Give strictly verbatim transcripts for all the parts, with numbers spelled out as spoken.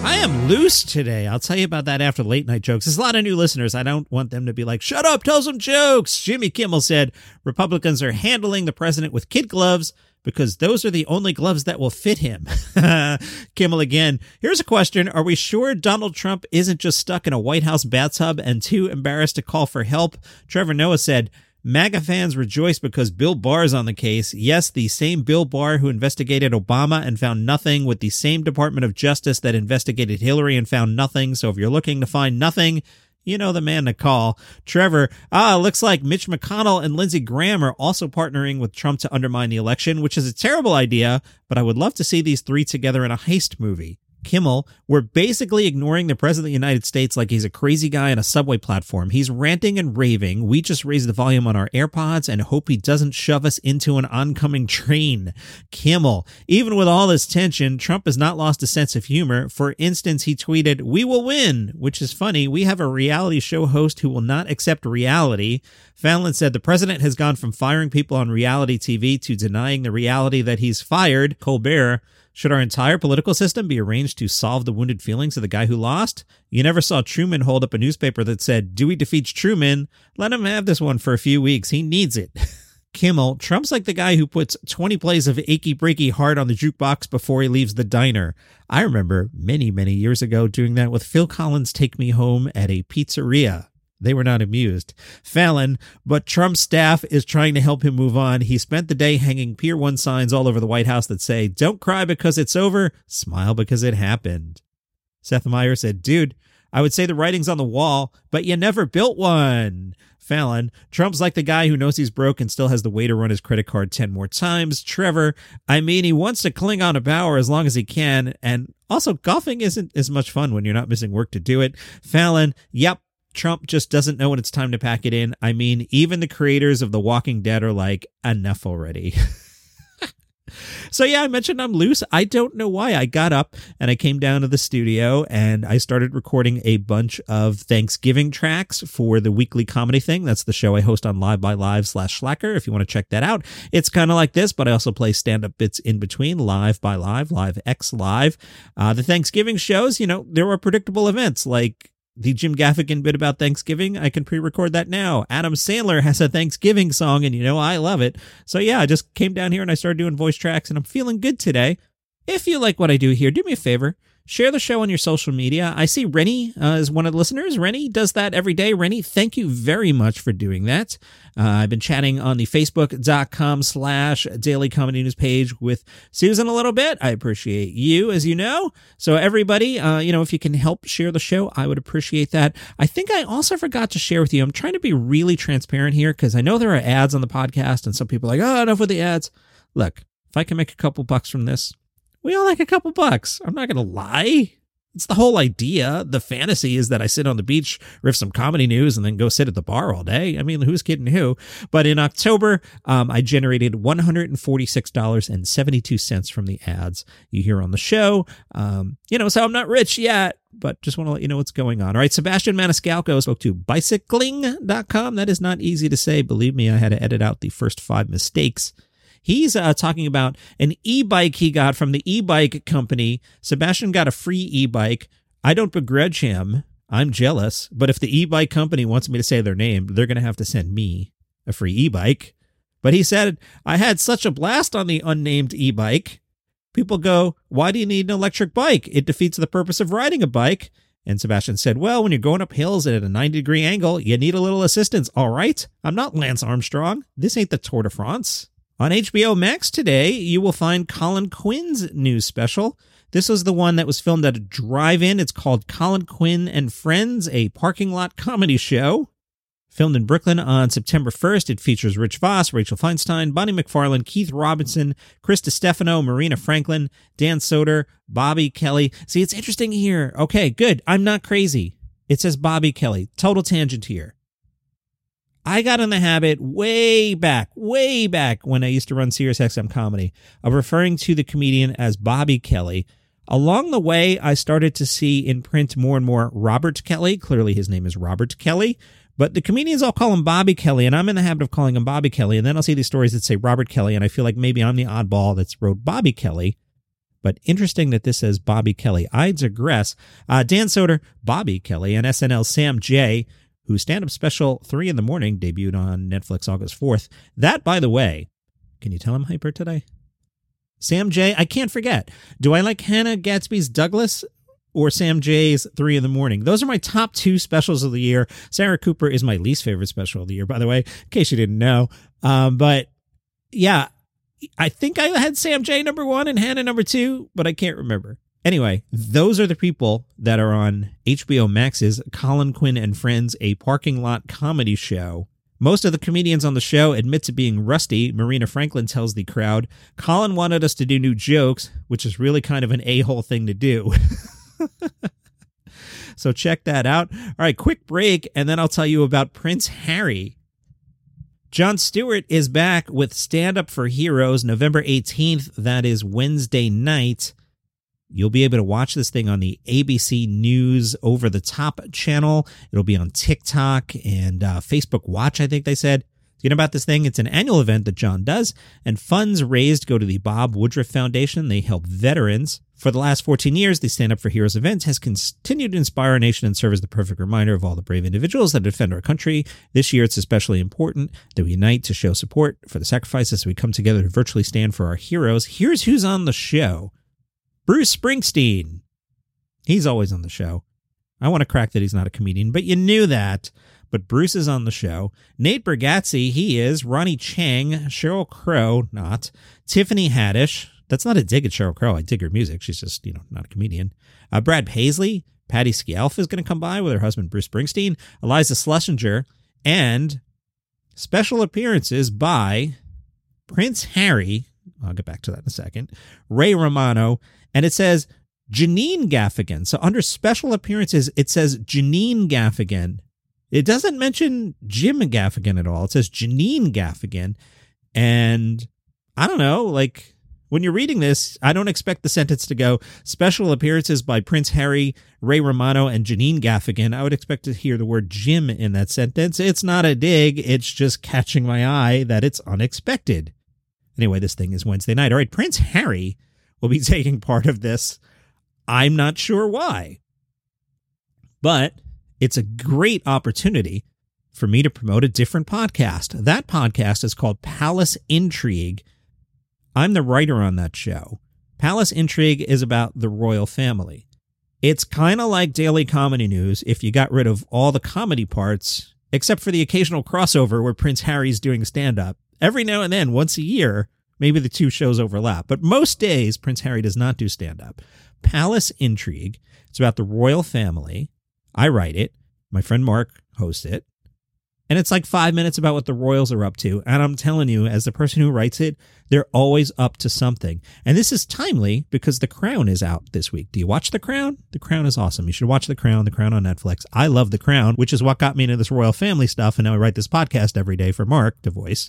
I am loose today. I'll tell you about that after late night jokes. There's a lot of new listeners. I don't want them to be like, shut up, tell some jokes. Jimmy Kimmel said Republicans are handling the president with kid gloves because those are the only gloves that will fit him. Kimmel again. Here's a question. Are we sure Donald Trump isn't just stuck in a White House bathtub and too embarrassed to call for help? Trevor Noah said, MAGA fans rejoice because Bill Barr is on the case. Yes, the same Bill Barr who investigated Obama and found nothing, with the same Department of Justice that investigated Hillary and found nothing. So if you're looking to find nothing, you know the man to call. Trevor, ah, looks like Mitch McConnell and Lindsey Graham are also partnering with Trump to undermine the election, which is a terrible idea, but I would love to see these three together in a heist movie. Kimmel, we're basically ignoring the president of the United States like he's a crazy guy on a subway platform. He's ranting and raving. We just raise the volume on our AirPods and hope he doesn't shove us into an oncoming train. Kimmel, even with all this tension, Trump has not lost a sense of humor. For instance, he tweeted, "We will win," which is funny. We have a reality show host who will not accept reality. Fallon said the president has gone from firing people on reality T V to denying the reality that he's fired. Colbert, should our entire political system be arranged to solve the wounded feelings of the guy who lost? You never saw Truman hold up a newspaper that said, Dewey defeats Truman. Let him have this one for a few weeks. He needs it. Kimmel, Trump's like the guy who puts twenty plays of Achy Breaky Heart on the jukebox before he leaves the diner. I remember many, many years ago doing that with Phil Collins' Take Me Home at a pizzeria. They were not amused. Fallon, but Trump's staff is trying to help him move on. He spent the day hanging Pier one signs all over the White House that say, don't cry because it's over, smile because it happened. Seth Meyer said, dude, I would say the writing's on the wall, but you never built one. Fallon, Trump's like the guy who knows he's broke and still has the way to run his credit card ten more times. Trevor, I mean, he wants to cling on to power as long as he can. And also, golfing isn't as much fun when you're not missing work to do it. Fallon, yep. Trump just doesn't know when it's time to pack it in. I mean, even the creators of The Walking Dead are like, enough already. So yeah, I mentioned I'm loose. I don't know why. I got up and I came down to the studio and I started recording a bunch of Thanksgiving tracks for the weekly comedy thing. That's the show I host on Live by Live slash Slacker. If you want to check that out, it's kind of like this, but I also play stand-up bits in between, Live by Live, Live X Live. Uh, the Thanksgiving shows, you know, there were predictable events like the Jim Gaffigan bit about Thanksgiving. I can pre-record that now. Adam Sandler has a Thanksgiving song, and you know I love it. So yeah, I just came down here and I started doing voice tracks, and I'm feeling good today. If you like what I do here, do me a favor. Share the show on your social media. I see Rennie uh, is one of the listeners. Rennie does that every day. Rennie, thank you very much for doing that. Uh, I've been chatting on the facebook.com slash daily comedy news page with Susan a little bit. I appreciate you, as you know. So everybody, uh, you know, if you can help share the show, I would appreciate that. I think I also forgot to share with you. I'm trying to be really transparent here because I know there are ads on the podcast and some people are like, oh, enough with the ads. Look, if I can make a couple bucks from this, we all like a couple bucks. I'm not going to lie. It's the whole idea. The fantasy is that I sit on the beach, riff some comedy news, and then go sit at the bar all day. I mean, who's kidding who? But in October, um, I generated one hundred forty-six dollars and seventy-two cents from the ads you hear on the show. Um, you know, so I'm not rich yet, but just want to let you know what's going on. All right, Sebastian Maniscalco spoke to bicycling dot com. That is not easy to say. Believe me, I had to edit out the first five mistakes. He's uh, talking about an e-bike he got from the e-bike company. Sebastian got a free e-bike. I don't begrudge him. I'm jealous. But if the e-bike company wants me to say their name, they're going to have to send me a free e-bike. But he said, I had such a blast on the unnamed e-bike. People go, why do you need an electric bike? It defeats the purpose of riding a bike. And Sebastian said, well, when you're going up hills at a ninety degree angle, you need a little assistance. All right. I'm not Lance Armstrong. This ain't the Tour de France. On H B O Max today, you will find Colin Quinn's new special. This was the one that was filmed at a drive-in. It's called Colin Quinn and Friends, a parking lot comedy show. Filmed in Brooklyn on September first, it features Rich Voss, Rachel Feinstein, Bonnie McFarlane, Keith Robinson, Chris DiStefano, Marina Franklin, Dan Soder, Bobby Kelly. See, it's interesting here. Okay, good. I'm not crazy. It says Bobby Kelly. Total tangent here. I got in the habit way back, way back when I used to run SiriusXM Comedy of referring to the comedian as Bobby Kelly. Along the way, I started to see in print more and more Robert Kelly. Clearly, his name is Robert Kelly. But the comedians all call him Bobby Kelly, and I'm in the habit of calling him Bobby Kelly. And then I'll see these stories that say Robert Kelly, and I feel like maybe I'm the oddball that's wrote Bobby Kelly. But interesting that this says Bobby Kelly. I digress. Uh, Dan Soder, Bobby Kelly, and S N L's Sam Jay, whose stand-up special three in the Morning debuted on Netflix August fourth. That, by the way, can you tell I'm hyper today? Sam Jay, I can't forget. Do I like Hannah Gadsby's Douglas or Sam Jay's three in the Morning? Those are my top two specials of the year. Sarah Cooper is my least favorite special of the year, by the way, in case you didn't know. Um, but yeah, I think I had Sam Jay number one and Hannah number two, but I can't remember. Anyway, those are the people that are on H B O Max's Colin Quinn and Friends, a parking lot comedy show. Most of the comedians on the show admit to being rusty. Marina Franklin tells the crowd, Colin wanted us to do new jokes, which is really kind of an a-hole thing to do. So check that out. All right, quick break, and then I'll tell you about Prince Harry. Jon Stewart is back with Stand Up for Heroes November eighteenth. That is Wednesday night. You'll be able to watch this thing on the A B C News Over the Top channel. It'll be on TikTok and uh, Facebook Watch, I think they said. You know about this thing? It's an annual event that John does, and funds raised go to the Bob Woodruff Foundation. They help veterans. For the last fourteen years, the Stand Up for Heroes event has continued to inspire our nation and serve as the perfect reminder of all the brave individuals that defend our country. This year, it's especially important that we unite to show support for the sacrifices as we come together to virtually stand for our heroes. Here's who's on the show. Bruce Springsteen. He's always on the show. I want to crack that he's not a comedian, but you knew that. But Bruce is on the show. Nate Bargatze, he is. Ronnie Chang, Sheryl Crow, not. Tiffany Haddish. That's not a dig at Sheryl Crow. I dig her music. She's just, you know, not a comedian. Uh, Brad Paisley. Patty Scialfa is going to come by with her husband, Bruce Springsteen. Eliza Schlesinger. And special appearances by Prince Harry. I'll get back to that in a second. Ray Romano. And it says Janine Gaffigan. So under special appearances, it says Janine Gaffigan. It doesn't mention Jim Gaffigan at all. It says Janine Gaffigan. And I don't know, like when you're reading this, I don't expect the sentence to go special appearances by Prince Harry, Ray Romano, and Janine Gaffigan. I would expect to hear the word Jim in that sentence. It's not a dig. It's just catching my eye that it's unexpected. Anyway, this thing is Wednesday night. All right, Prince Harry will be taking part of this. I'm not sure why. But it's a great opportunity for me to promote a different podcast. That podcast is called Palace Intrigue. I'm the writer on that show. Palace Intrigue is about the royal family. It's kind of like Daily Comedy News if you got rid of all the comedy parts, except for the occasional crossover where Prince Harry's doing stand-up. Every now and then, once a year, maybe the two shows overlap. But most days, Prince Harry does not do stand-up. Palace Intrigue. It's about the royal family. I write it. My friend Mark hosts it. And it's like five minutes about what the royals are up to. And I'm telling you, as the person who writes it, they're always up to something. And this is timely because The Crown is out this week. Do you watch The Crown? The Crown is awesome. You should watch The Crown, The Crown on Netflix. I love The Crown, which is what got me into this royal family stuff. And now I write this podcast every day for Mark to voice.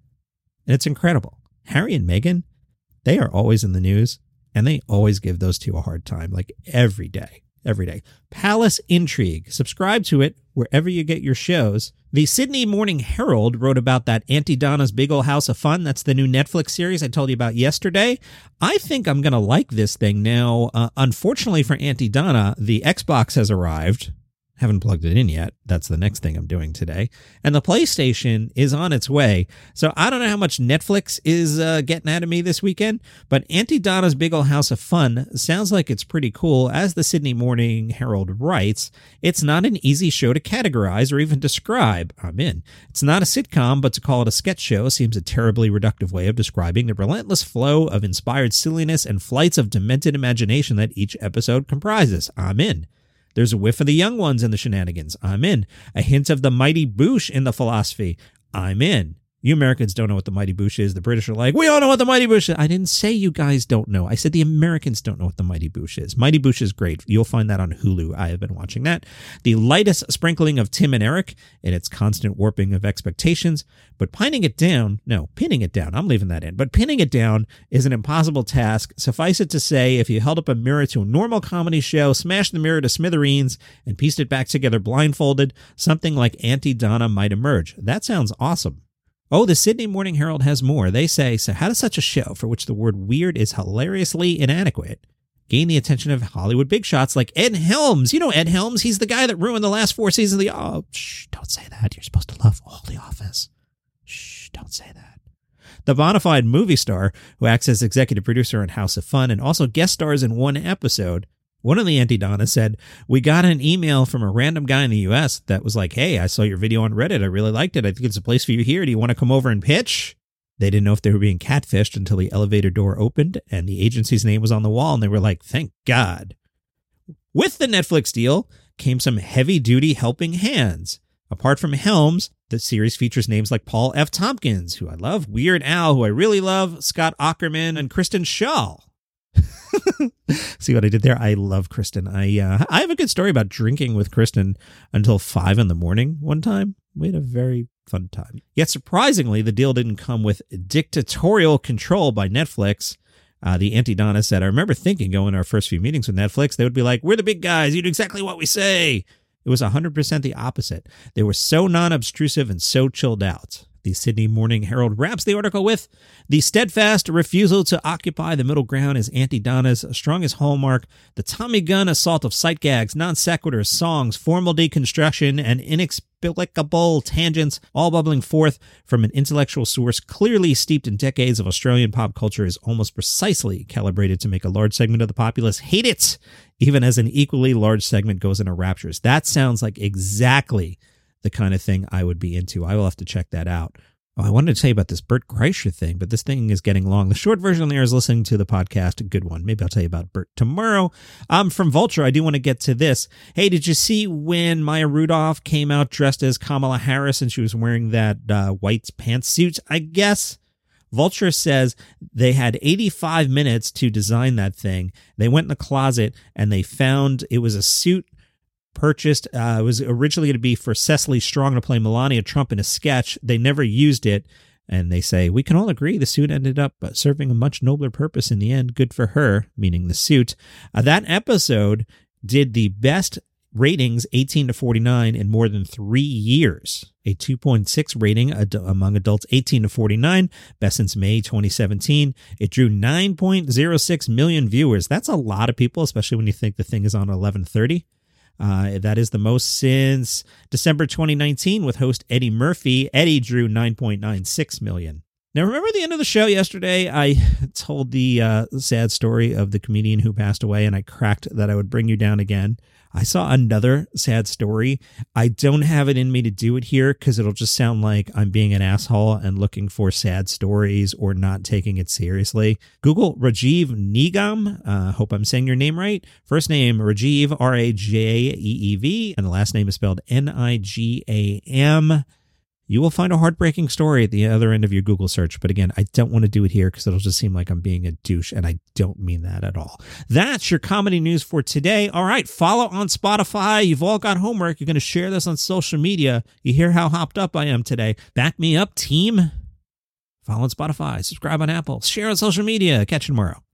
And it's incredible. Harry and Meghan, they are always in the news. And they always give those two a hard time, like every day. Every day. Palace Intrigue. Subscribe to it wherever you get your shows. The Sydney Morning Herald wrote about that Auntie Donna's Big Ol' House of Fun. That's the new Netflix series I told you about yesterday. I think I'm going to like this thing now. Uh, unfortunately for Auntie Donna, the Xbox has arrived. Haven't plugged it in yet. That's the next thing I'm doing today. And the PlayStation is on its way. So I don't know how much Netflix is uh, getting out of me this weekend, but Auntie Donna's Big Ol' House of Fun sounds like it's pretty cool. As the Sydney Morning Herald writes, it's not an easy show to categorize or even describe. I'm in. It's not a sitcom, but to call it a sketch show seems a terribly reductive way of describing the relentless flow of inspired silliness and flights of demented imagination that each episode comprises. I'm in. There's a whiff of the young ones in the shenanigans. I'm in. A hint of the Mighty Boosh in the philosophy. I'm in. You Americans don't know what the Mighty Boosh is. The British are like, we all know what the Mighty Boosh is. I didn't say you guys don't know. I said the Americans don't know what the Mighty Boosh is. Mighty Boosh is great. You'll find that on Hulu. I have been watching that. The lightest sprinkling of Tim and Eric in its constant warping of expectations. But pining it down, no, pinning it down. I'm leaving that in. But pinning it down is an impossible task. Suffice it to say, if you held up a mirror to a normal comedy show, smashed the mirror to smithereens, and pieced it back together blindfolded, something like Auntie Donna might emerge. That sounds awesome. Oh, the Sydney Morning Herald has more. They say, so how does such a show, for which the word weird is hilariously inadequate, gain the attention of Hollywood big shots like Ed Helms? You know Ed Helms. He's the guy that ruined the last four seasons of the... Oh, shh, don't say that. You're supposed to love all The Office. Shh, don't say that. The bona fide movie star who acts as executive producer on House of Fun and also guest stars in one episode. One of the Auntie Donnas said, we got an email from a random guy in the U S that was like, hey, I saw your video on Reddit. I really liked it. I think it's a place for you here. Do you want to come over and pitch? They didn't know if they were being catfished until the elevator door opened and the agency's name was on the wall. And they were like, thank God. With the Netflix deal came some heavy-duty helping hands. Apart from Helms, the series features names like Paul F. Tompkins, who I love, Weird Al, who I really love, Scott Aukerman, and Kristen Schaal. See what I did there? I love Kristen. I uh, I have a good story about drinking with Kristen until five in the morning one time. We had a very fun time. Yet surprisingly, the deal didn't come with dictatorial control by Netflix. Uh, the Auntie Donna said, I remember thinking going to our first few meetings with Netflix, they would be like, we're the big guys. You do exactly what we say. It was one hundred percent the opposite. They were so non-obtrusive and so chilled out. The Sydney Morning Herald wraps the article with, the steadfast refusal to occupy the middle ground is Auntie Donna's strongest hallmark. The Tommy gun assault of sight gags, non sequiturs, songs, formal deconstruction, and inexplicable tangents, all bubbling forth from an intellectual source clearly steeped in decades of Australian pop culture, is almost precisely calibrated to make a large segment of the populace hate it, even as an equally large segment goes into raptures. That sounds like exactly the kind of thing I would be into. I will have to check that out. Oh, I wanted to tell you about this Bert Kreischer thing, but this thing is getting long. The short version there is listening to the podcast. A good one. Maybe I'll tell you about Bert tomorrow. Um, from Vulture, I do want to get to this. Hey, did you see when Maya Rudolph came out dressed as Kamala Harris and she was wearing that uh, white pantsuit, I guess? Vulture says they had eighty-five minutes to design that thing. They went in the closet and they found it was a suit purchased. Uh, it was originally going to be for Cecily Strong to play Melania Trump in a sketch. They never used it. And they say, we can all agree the suit ended up serving a much nobler purpose in the end. Good for her, meaning the suit. Uh, that episode did the best ratings eighteen to forty-nine in more than three years. A two point six rating ad- among adults eighteen to forty-nine, best since May twenty seventeen. It drew nine point oh six million viewers. That's a lot of people, especially when you think the thing is on eleven thirty. Uh, that is the most since December twenty nineteen with host Eddie Murphy. Eddie drew nine point nine six million. Now, remember the end of the show yesterday? I told the uh, sad story of the comedian who passed away, and I cracked that I would bring you down again. I saw another sad story. I don't have it in me to do it here because it'll just sound like I'm being an asshole and looking for sad stories or not taking it seriously. Google Rajiv Nigam. Uh, hope I'm saying your name right. First name Rajiv, R A J E E V, and the last name is spelled N I G A M. You will find a heartbreaking story at the other end of your Google search. But again, I don't want to do it here because it'll just seem like I'm being a douche, and I don't mean that at all. That's your comedy news for today. All right, follow on Spotify. You've all got homework. You're going to share this on social media. You hear how hopped up I am today. Back me up, team. Follow on Spotify. Subscribe on Apple. Share on social media. Catch you tomorrow.